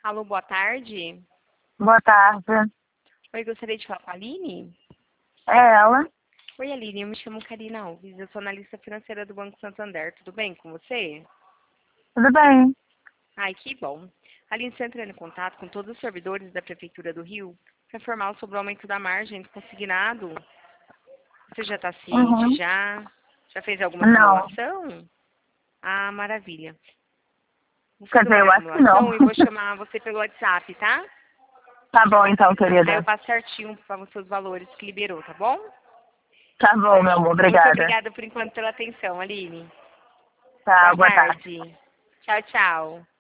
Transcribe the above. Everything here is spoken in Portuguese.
Alô, boa tarde. Boa tarde. Oi, gostaria de falar com a Aline? É ela? Oi, Aline, eu me chamo Karina Alves, eu sou analista financeira do Banco Santander. Tudo bem com você? Tudo bem? Ai, que bom. Aline, está entrando em contato com todos os servidores da Prefeitura do Rio para informar sobre o aumento da margem consignado. Você já está ciente, Uhum. já? Já fez alguma Não. simulação? Ah, maravilha. Vou Quer fazer dizer, uma eu acho que não. simulação e vou chamar você pelo WhatsApp, tá? Tá bom então, Aí eu querida. passo certinho para você os valores que liberou, tá bom? Tá bom, meu amor. Muito Obrigada. obrigada por enquanto pela atenção, Aline. Tá, Boa boa tarde. tarde. Tchau, tchau.